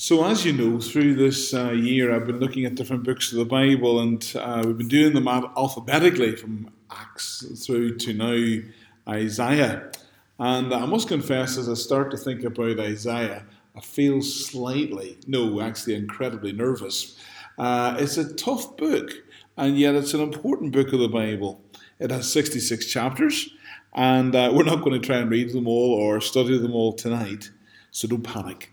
So as you know, through this year I've been looking at different books of the Bible, and we've been doing them alphabetically from Acts through to now Isaiah. And I must confess, as I start to think about Isaiah, I feel actually incredibly nervous. It's a tough book, and yet it's an important book of the Bible. It has 66 chapters, and we're not going to try and read them all or study them all tonight, so don't panic.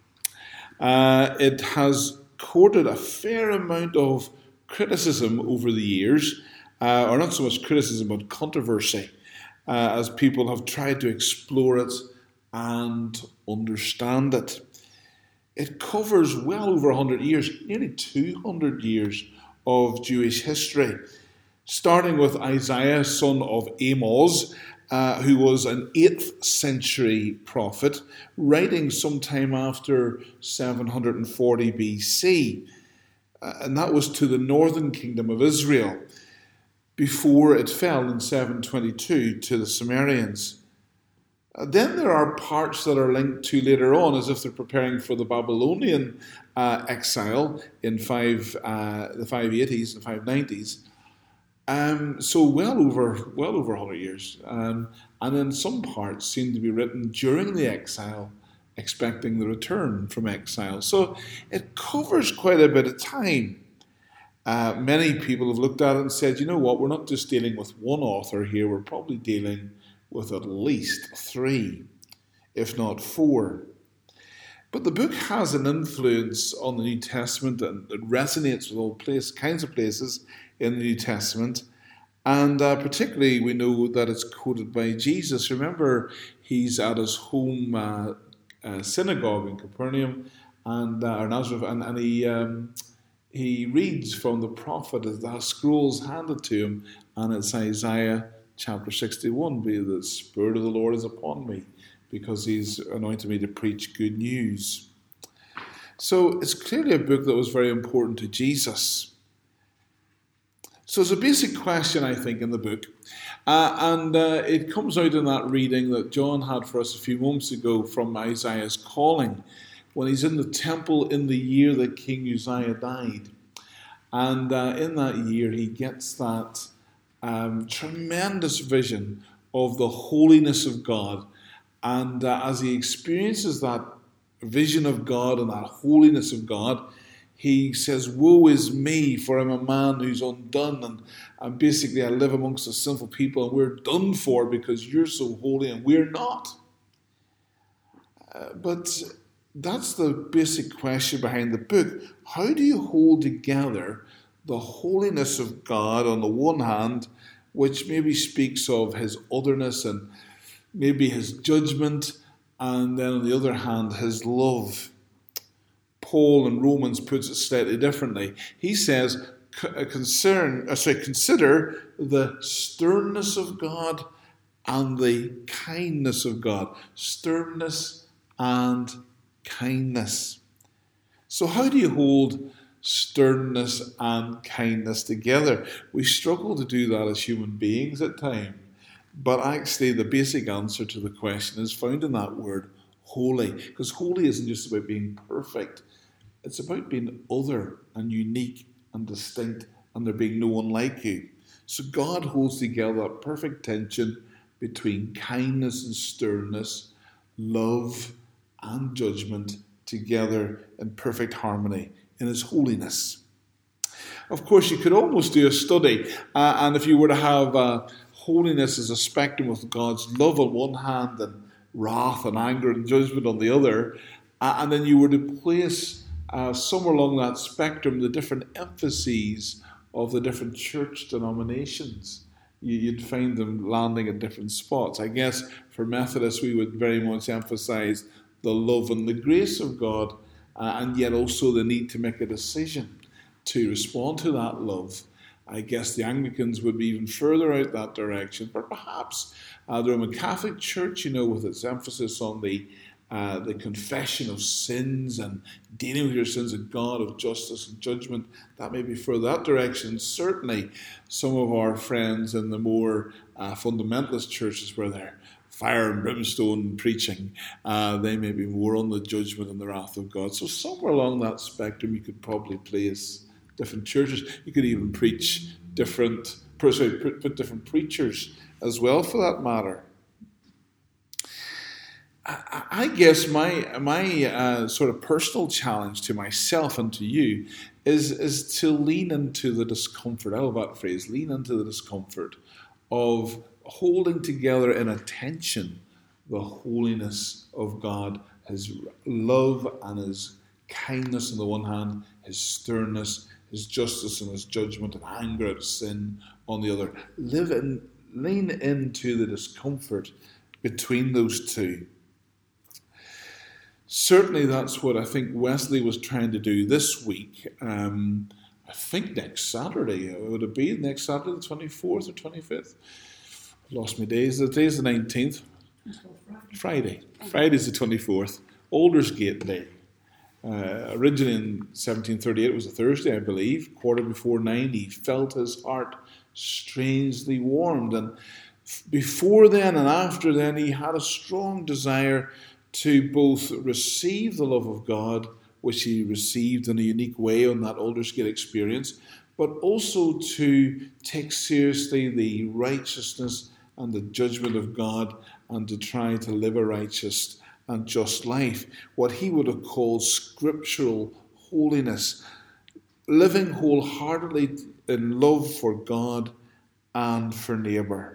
It has courted a fair amount of criticism over the years, or not so much criticism, but controversy, as people have tried to explore it and understand it. It covers well over 100 years, nearly 200 years of Jewish history, starting with Isaiah, son of Amoz, who was an 8th century prophet, writing sometime after 740 BC. And that was to the northern kingdom of Israel, before it fell in 722 to the Sumerians. Then there are parts that are linked to later on, as if they're preparing for the Babylonian exile in the 580s and 590s. So well over 100 years. And then some parts seem to be written during the exile, expecting the return from exile. So it covers quite a bit of time. Many people have looked at it and said, you know what, we're not just dealing with one author here, we're probably dealing with at least 3, if not 4. But the book has an influence on the New Testament, and it resonates with all kinds of places in the New Testament. And particularly we know that it's quoted by Jesus. Remember, he's at his home synagogue in Capernaum or Nazareth, and he reads from the prophet as the scroll's handed to him, and it's Isaiah chapter 61, the Spirit of the Lord is upon me, because he's anointed me to preach good news. So it's clearly a book that was very important to Jesus. So there's a basic question, I think, in the book, and it comes out in that reading that John had for us a few moments ago from Isaiah's calling, when he's in the temple in the year that King Uzziah died. And in that year he gets that tremendous vision of the holiness of God. And as he experiences that vision of God and that holiness of God, he says, woe is me, for I'm a man who's undone, and basically I live amongst a sinful people, and we're done for because you're so holy and we're not. But that's the basic question behind the book. How do you hold together the holiness of God on the one hand, which maybe speaks of his otherness and maybe his judgment, and then on the other hand, his love? Paul in Romans puts it slightly differently. He says, consider the sternness of God and the kindness of God. Sternness and kindness. So how do you hold sternness and kindness together? We struggle to do that as human beings at times. But actually the basic answer to the question is found in that word, holy. Because holy isn't just about being perfect. It's about being other and unique and distinct, and there being no one like you. So God holds together that perfect tension between kindness and sternness, love and judgment, together in perfect harmony in his holiness. Of course, you could almost do a study, and if you were to have holiness as a spectrum of God's love on one hand and wrath and anger and judgment on the other, and then you were to place somewhere along that spectrum the different emphases of the different church denominations, you'd find them landing at different spots. I guess for Methodists we would very much emphasize the love and the grace of God, and yet also the need to make a decision to respond to that love. I guess the Anglicans would be even further out that direction, but perhaps the Roman Catholic Church, with its emphasis on the confession of sins and dealing with your sins, a God of justice and judgment, that may be further that direction. Certainly some of our friends in the more fundamentalist churches, where they're fire and brimstone preaching. They may be more on the judgment and the wrath of God. So somewhere along that spectrum, you could probably place different churches. You could even preach put different preachers as well, for that matter. I guess my sort of personal challenge to myself and to you is to lean into the discomfort. I love that phrase, lean into the discomfort of holding together in attention the holiness of God, His love and His kindness on the one hand, His sternness, His justice and His judgment and anger at sin on the other. Lean into the discomfort between those two. Certainly that's what I think Wesley was trying to do this week. I think next Saturday. Would it be next Saturday, the 24th or 25th? I've lost my days. The day's the 19th. Friday. Friday's the 24th. Aldersgate Day. Originally in 1738, it was a Thursday, I believe. 9:15, he felt his heart strangely warmed. And before then and after then, he had a strong desire to both receive the love of God, which he received in a unique way on that Aldersgate experience, but also to take seriously the righteousness and the judgment of God and to try to live a righteous and just life, what he would have called scriptural holiness, living wholeheartedly in love for God and for neighbour.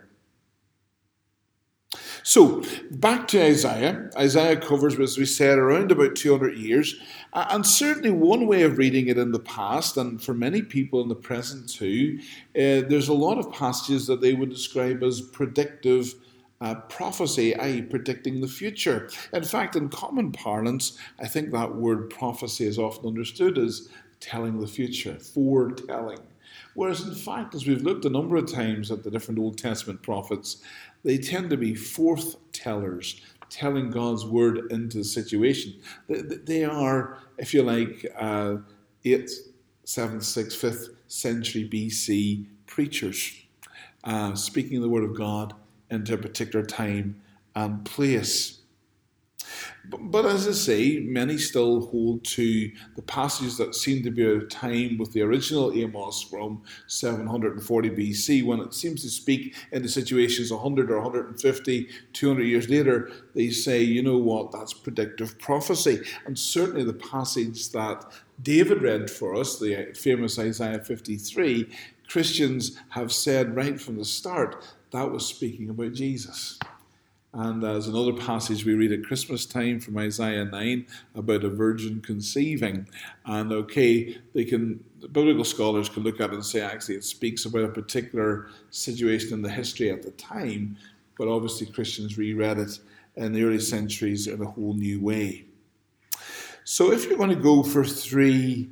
So, back to Isaiah. Isaiah covers, as we said, around about 200 years. And certainly one way of reading it in the past, and for many people in the present too, there's a lot of passages that they would describe as predictive prophecy, i.e. predicting the future. In fact, in common parlance, I think that word prophecy is often understood as telling the future, foretelling. Whereas in fact, as we've looked a number of times at the different Old Testament prophets, they tend to be forthtellers, telling God's word into the situation. They are, if you like, 8th, 7th, 6th, 5th century BC preachers, speaking the word of God into a particular time and place. But as I say, many still hold to the passages that seem to be out of time with the original Amos from 740 BC, when it seems to speak into situations 100 or 150, 200 years later. They say, you know what, that's predictive prophecy. And certainly the passage that David read for us, the famous Isaiah 53, Christians have said right from the start that was speaking about Jesus. And there's another passage we read at Christmas time from Isaiah 9 about a virgin conceiving. And biblical scholars can look at it and say, actually, it speaks about a particular situation in the history at the time, but obviously Christians reread it in the early centuries in a whole new way. So if you're going to go for three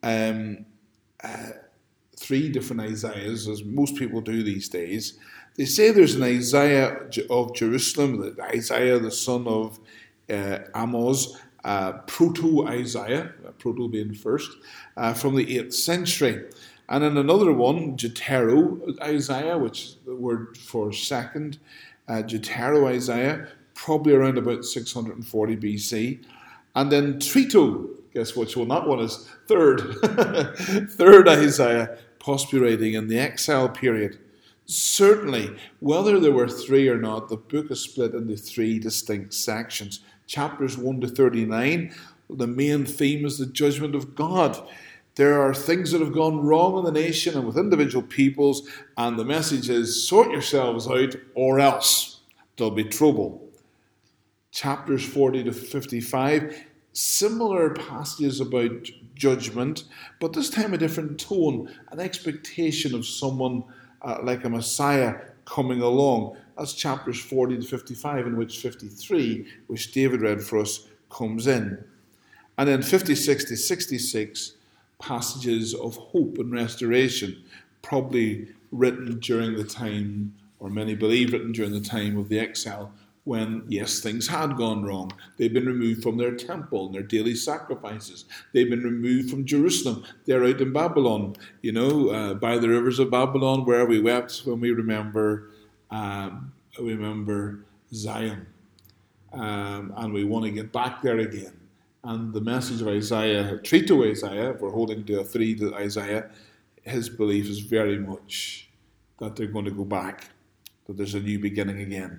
different Isaiahs, as most people do these days, they say there's an Isaiah of Jerusalem, Isaiah the son of Amos, Proto-Isaiah, proto being first, from the 8th century. And then another one, Deutero-Isaiah, which is the word for second, Deutero-Isaiah, probably around about 640 BC. And then Trito, guess which one that one is? Third. Third Isaiah, possibly writing in the exile period. Certainly, whether there were three or not, the book is split into three distinct sections. Chapters 1 to 39, the main theme is the judgment of God. There are things that have gone wrong in the nation and with individual peoples, and the message is, sort yourselves out or else there'll be trouble. Chapters 40 to 55, similar passages about judgment, but this time a different tone, an expectation of someone like a Messiah coming along. That's chapters 40 to 55, in which 53, which David read for us, comes in. And then 56 to 66, passages of hope and restoration, probably written during the time, or many believe written during the time of the exile, when, yes, things had gone wrong. They'd been removed from their temple and their daily sacrifices. They'd been removed from Jerusalem. They're out in Babylon, by the rivers of Babylon, where we wept when we remember Zion. And we want to get back there again. And the message of Isaiah, 3 to Isaiah, if we're holding to a 3 to Isaiah, his belief is very much that they're going to go back, that there's a new beginning again.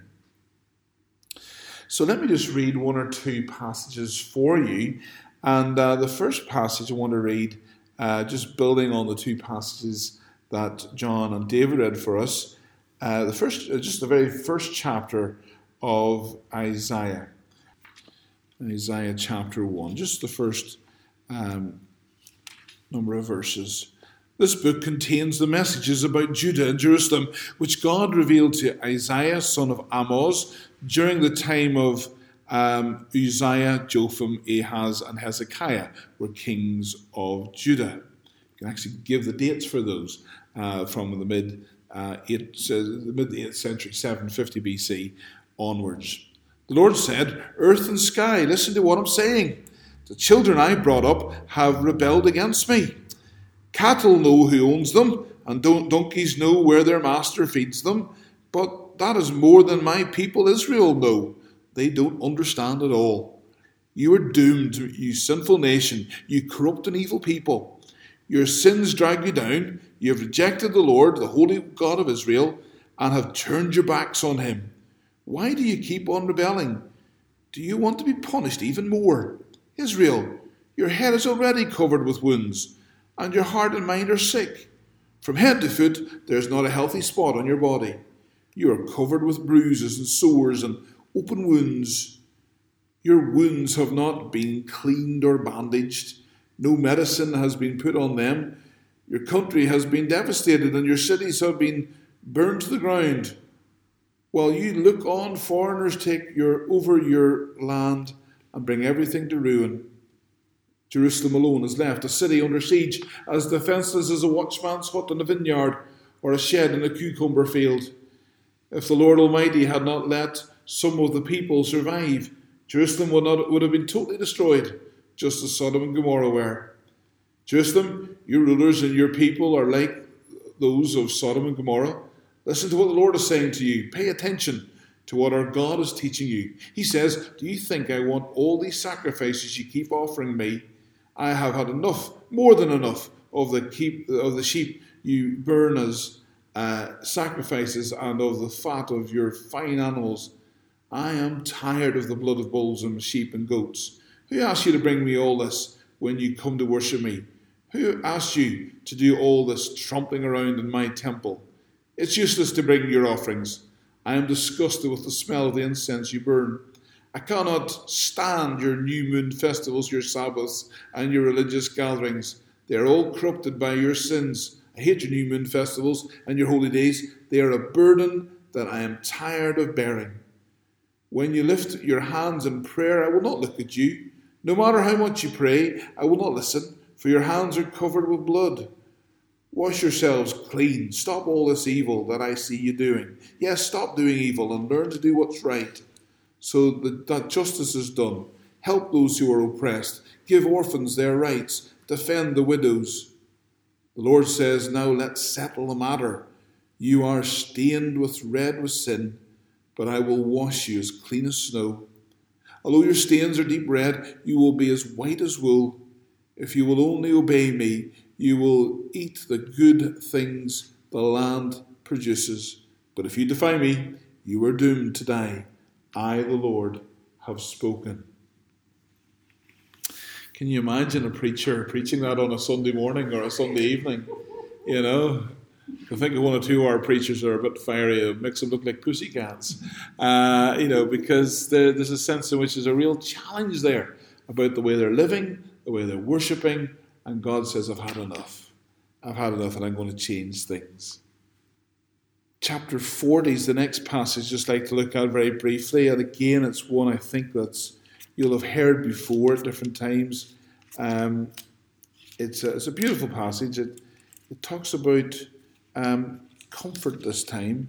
So let me just read one or two passages for you. And the first passage I want to read, just building on the two passages that John and David read for us. The very first chapter of Isaiah. Isaiah chapter 1, just the first number of verses. This book contains the messages about Judah and Jerusalem, which God revealed to Isaiah, son of Amoz, during the time of Uzziah, Jotham, Ahaz, and Hezekiah, were kings of Judah. You can actually give the dates for those from the mid-8th century, 750 BC onwards. The Lord said, "Earth and sky, listen to what I'm saying. The children I brought up have rebelled against me. Cattle know who owns them, and donkeys know where their master feeds them. But that is more than my people Israel know. They don't understand at all. You are doomed, you sinful nation, you corrupt and evil people. Your sins drag you down. You have rejected the Lord, the Holy God of Israel, and have turned your backs on him. Why do you keep on rebelling? Do you want to be punished even more? Israel, your head is already covered with wounds, and your heart and mind are sick. From head to foot, there is not a healthy spot on your body. You are covered with bruises and sores and open wounds. Your wounds have not been cleaned or bandaged. No medicine has been put on them. Your country has been devastated, and your cities have been burned to the ground. While you look on, foreigners take over your land and bring everything to ruin. Jerusalem alone is left, a city under siege, as defenceless as a watchman's hut in a vineyard or a shed in a cucumber field. If the Lord Almighty had not let some of the people survive, Jerusalem would have been totally destroyed, just as Sodom and Gomorrah were. Jerusalem, your rulers and your people are like those of Sodom and Gomorrah. Listen to what the Lord is saying to you. Pay attention to what our God is teaching you. He says, do you think I want all these sacrifices you keep offering me? I have had enough, more than enough, of the sheep you burn as sacrifices and of the fat of your fine animals. I am tired of the blood of bulls and sheep and goats. Who asked you to bring me all this when you come to worship me? Who asked you to do all this trampling around in my temple? It's useless to bring your offerings. I am disgusted with the smell of the incense you burn. I cannot stand your new moon festivals, your Sabbaths, and your religious gatherings. They are all corrupted by your sins. I hate your new moon festivals and your holy days. They are a burden that I am tired of bearing. When you lift your hands in prayer, I will not look at you. No matter how much you pray, I will not listen, for your hands are covered with blood. Wash yourselves clean. Stop all this evil that I see you doing. Yes, stop doing evil and learn to do what's right, so that justice is done. Help those who are oppressed. Give orphans their rights. Defend the widows. The Lord says, now let's settle the matter. You are stained with red with sin, but I will wash you as clean as snow. Although your stains are deep red, you will be as white as wool. If you will only obey me, you will eat the good things the land produces. But if you defy me, you are doomed to die. I, the Lord, have spoken. Can you imagine a preacher preaching that on a Sunday morning or a Sunday evening? You know, I think one or two of our preachers are a bit fiery. It makes them look like pussycats. Because there's a sense in which there's a real challenge there about the way they're living, the way they're worshipping, and God says, I've had enough. I've had enough and I'm going to change things. Chapter 40 is the next passage I'd just like to look at very briefly. And again, it's one I think that you'll have heard before at different times. It's a beautiful passage. It talks about comfort this time.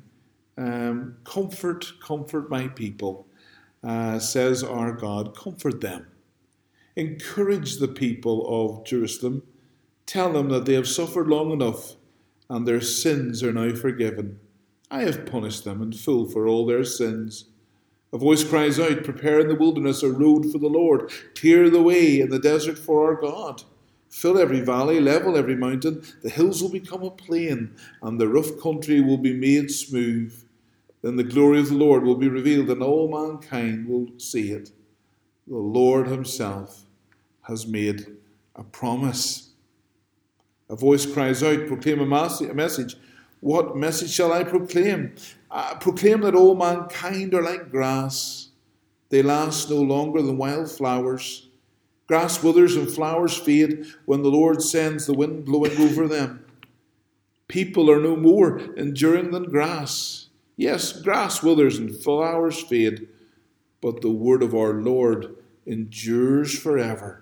Comfort my people, says our God. Comfort them. Encourage the people of Jerusalem. Tell them that they have suffered long enough and their sins are now forgiven. I have punished them in full for all their sins. A voice cries out, prepare in the wilderness a road for the Lord. Clear the way in the desert for our God. Fill every valley, level every mountain. The hills will become a plain, and the rough country will be made smooth. Then the glory of the Lord will be revealed, and all mankind will see it. The Lord himself has made a promise. A voice cries out, proclaim a message. What message shall I proclaim? Proclaim that all mankind are like grass. They last no longer than wild flowers. Grass withers and flowers fade when the Lord sends the wind blowing over them. People are no more enduring than grass. Yes, grass withers and flowers fade, but the word of our Lord endures forever.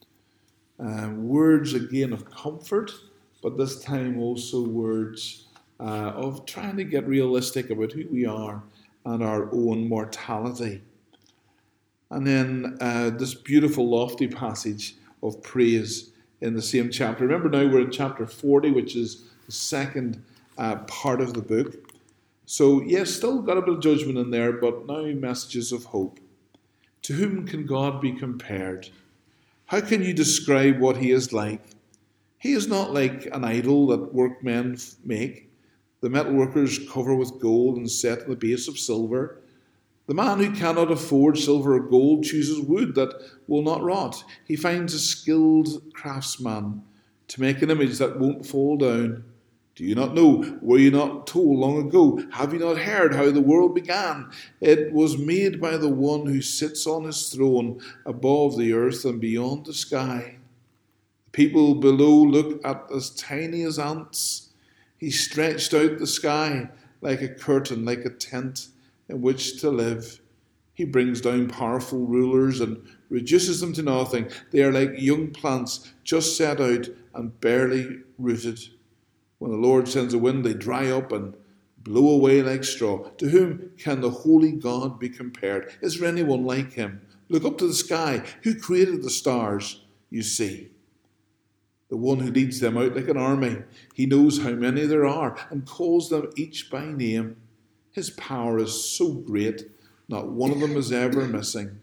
Words again of comfort, but this time also words of trying to get realistic about who we are and our own mortality. And then this beautiful lofty passage of praise in the same chapter. Remember now we're in chapter 40, which is the second part of the book. So yes, still got a bit of judgment in there, but now messages of hope. To whom can God be compared? How can you describe what he is like? He is not like an idol that workmen make. The metalworkers cover with gold and set at the base of silver. The man who cannot afford silver or gold chooses wood that will not rot. He finds a skilled craftsman to make an image that won't fall down. Do you not know? Were you not told long ago? Have you not heard how the world began? It was made by the one who sits on his throne above the earth and beyond the sky. The people below look at as tiny as ants. He stretched out the sky like a curtain, like a tent in which to live. He brings down powerful rulers and reduces them to nothing. They are like young plants just set out and barely rooted. When the Lord sends a wind, they dry up and blow away like straw. To whom can the holy God be compared? Is there anyone like him? Look up to the sky. Who created the stars you see? The one who leads them out like an army. He knows how many there are and calls them each by name. His power is so great, not one of them is ever missing.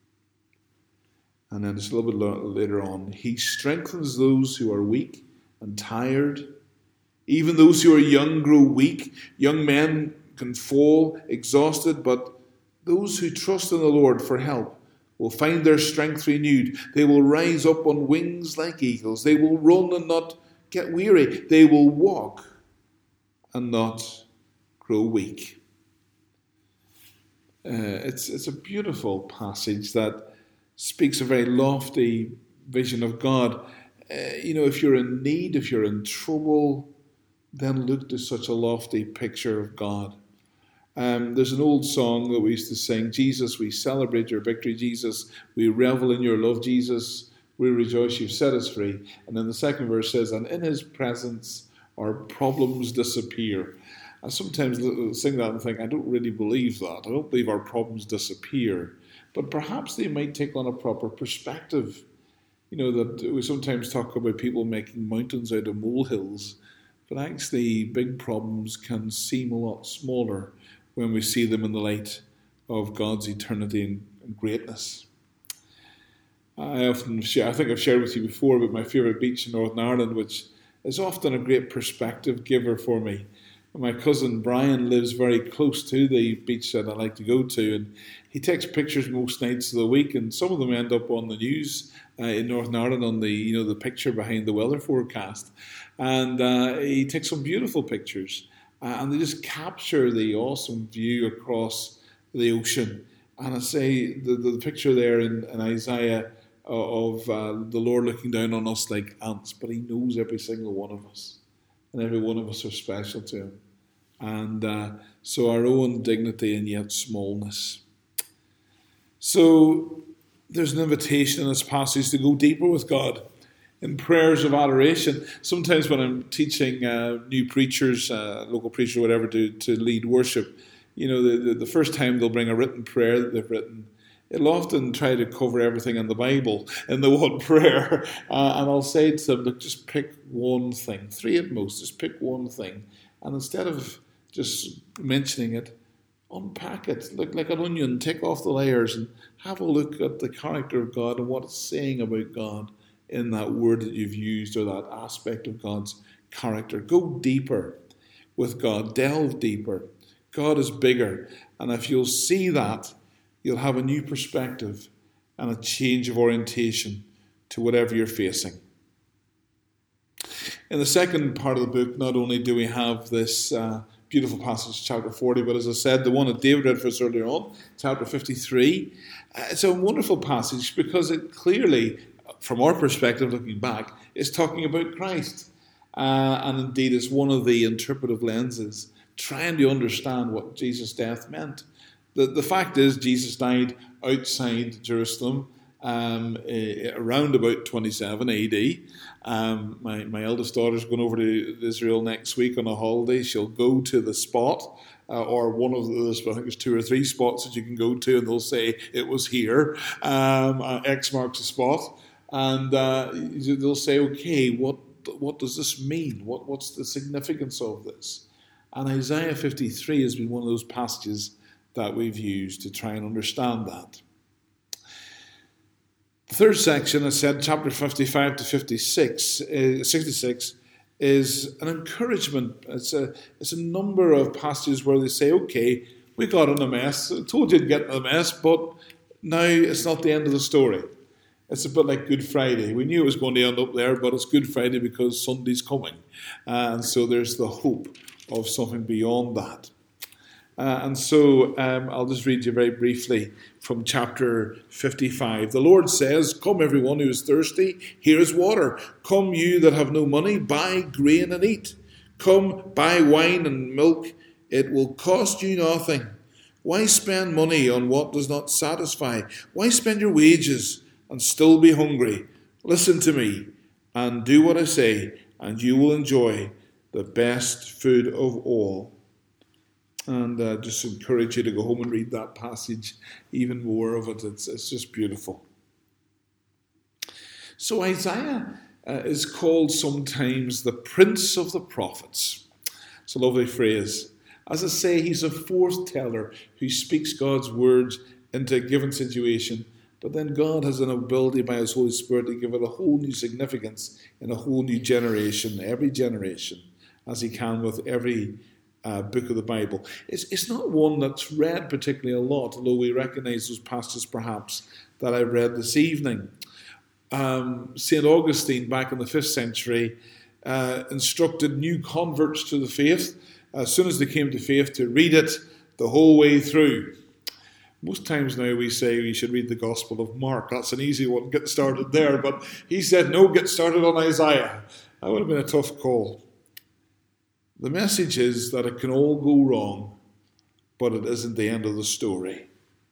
And then just a little bit later on, he strengthens those who are weak and tired. Even those who are young grow weak. Young men can fall exhausted, but those who trust in the Lord for help will find their strength renewed. They will rise up on wings like eagles. They will run and not get weary. They will walk and not grow weak. It's a beautiful passage that speaks a very lofty vision of God. If you're in need, if you're in trouble, then look to such a lofty picture of God. There's an old song that we used to sing, Jesus, we celebrate your victory, Jesus, we revel in your love, Jesus, we rejoice you've set us free. And then the second verse says, and in his presence our problems disappear. I sometimes sing that and think, I don't really believe that. I don't believe our problems disappear. But perhaps they might take on a proper perspective. That we sometimes talk about people making mountains out of molehills. But actually, big problems can seem a lot smaller when we see them in the light of God's eternity and greatness. I often share, I think I've shared with you before about my favourite beach in Northern Ireland, which is often a great perspective giver for me. My cousin Brian lives very close to the beach that I like to go to, and he takes pictures most nights of the week, and some of them end up on the news in Northern Ireland on the picture behind the weather forecast. And he takes some beautiful pictures, and they just capture the awesome view across the ocean. And I say the picture there in Isaiah of the Lord looking down on us like ants, but he knows every single one of us. And every one of us are special to him. And so our own dignity and yet smallness. So there's an invitation in this passage to go deeper with God in prayers of adoration. Sometimes when I'm teaching new preachers, local preachers or whatever, to lead worship, the first time they'll bring a written prayer that they've written. It'll often try to cover everything in the Bible in the one prayer. And I'll say to them, look, just pick one thing, 3 at most, just pick one thing. And instead of just mentioning it, Unpack it, look like an onion, take off the layers and have a look at the character of God and what it's saying about God in that word that you've used or that aspect of God's character. Go deeper with God, delve deeper. God is bigger, and if you'll see that, you'll have a new perspective and a change of orientation to whatever you're facing. In the second part of the book, not only do we have this beautiful passage, chapter 40, but as I said, the one that David read for us earlier on, chapter 53, it's a wonderful passage because it clearly, from our perspective looking back, is talking about Christ. And indeed is one of the interpretive lenses, trying to understand what Jesus' death meant. The fact is, Jesus died outside Jerusalem around about 27 AD. My eldest daughter's going over to Israel next week on a holiday. She'll go to the spot, or one of those, I think there's 2 or 3 spots that you can go to, and they'll say, it was here. X marks the spot. And they'll say, okay, what does this mean? What's the significance of this? And Isaiah 53 has been one of those passages that we've used to try and understand that. The third section, I said, chapter 55 to 66, is an encouragement. It's a number of passages where they say, okay, we got in a mess. I told you to get in a mess, but now it's not the end of the story. It's a bit like Good Friday. We knew it was going to end up there, but it's Good Friday because Sunday's coming. And so there's the hope of something beyond that. And so I'll just read you very briefly from chapter 55. The Lord says, come everyone who is thirsty, here is water. Come you that have no money, buy grain and eat. Come, buy wine and milk. It will cost you nothing. Why spend money on what does not satisfy? Why spend your wages and still be hungry? Listen to me and do what I say, and you will enjoy the best food of all. And just encourage you to go home and read that passage, even more of it. It's just beautiful. So Isaiah is called sometimes the Prince of the Prophets. It's a lovely phrase. As I say, he's a foreteller who speaks God's words into a given situation. But then God has an ability by his Holy Spirit to give it a whole new significance in a whole new generation, every generation, as he can with every book of the Bible. It's not one that's read particularly a lot, although we recognize those passages perhaps that I read this evening. St. Augustine, back in the 5th century, instructed new converts to the faith, as soon as they came to faith, to read it the whole way through. Most times now we say we should read the Gospel of Mark. That's an easy one, get started there. But he said, no, get started on Isaiah. That would have been a tough call. The message is that it can all go wrong, but it isn't the end of the story.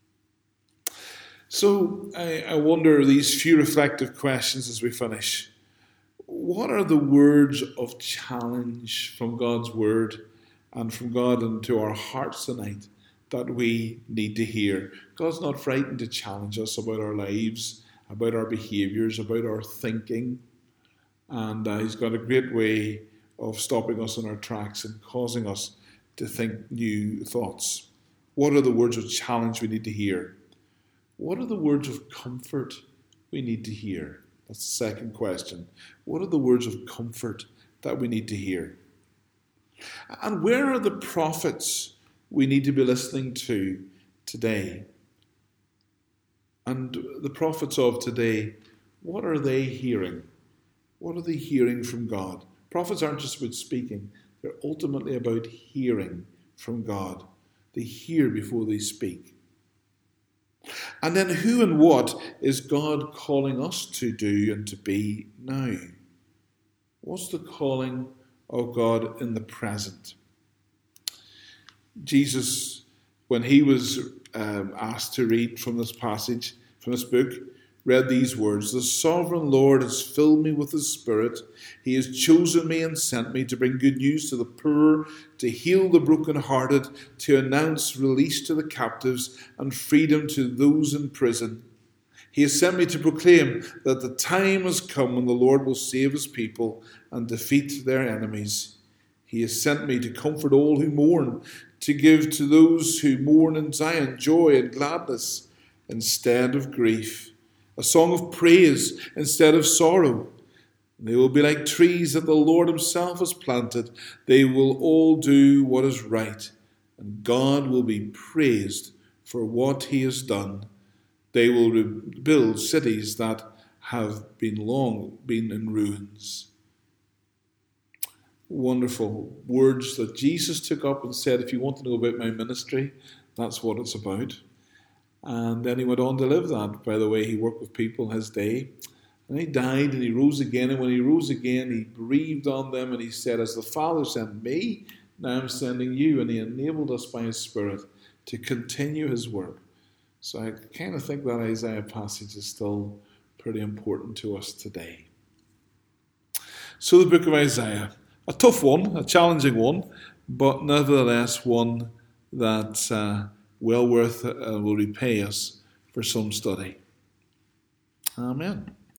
So I wonder these few reflective questions as we finish. What are the words of challenge from God's word and from God into our hearts tonight that we need to hear? God's not frightened to challenge us about our lives, about our behaviours, about our thinking. And he's got a great way of stopping us in our tracks and causing us to think new thoughts. What are the words of challenge we need to hear? What are the words of comfort we need to hear? That's the second question. What are the words of comfort that we need to hear? And where are the prophets we need to be listening to today? And the prophets of today, what are they hearing? What are they hearing from God? Prophets aren't just about speaking. They're ultimately about hearing from God. They hear before they speak. And then who and what is God calling us to do and to be now? What's the calling of God in the present? Jesus, when he was asked to read from this passage, from this book, read these words: "The sovereign Lord has filled me with his Spirit. He has chosen me and sent me to bring good news to the poor, to heal the brokenhearted, to announce release to the captives and freedom to those in prison. He has sent me to proclaim that the time has come when the Lord will save his people and defeat their enemies. He has sent me to comfort all who mourn, to give to those who mourn in Zion joy and gladness instead of grief, a song of praise instead of sorrow. They will be like trees that the Lord himself has planted. They will all do what is right, and God will be praised for what he has done. They will rebuild cities that have long been in ruins. Wonderful words that Jesus took up and said, if you want to know about my ministry, that's what it's about. And then he went on to live that. By the way, he worked with people in his day. And he died and he rose again. And when he rose again, he breathed on them and he said, as the Father sent me, now I'm sending you. And he enabled us by his Spirit to continue his work. So I kind of think that Isaiah passage is still pretty important to us today. So the book of Isaiah, a tough one, a challenging one, but nevertheless one that well worth will repay us for some study. Amen.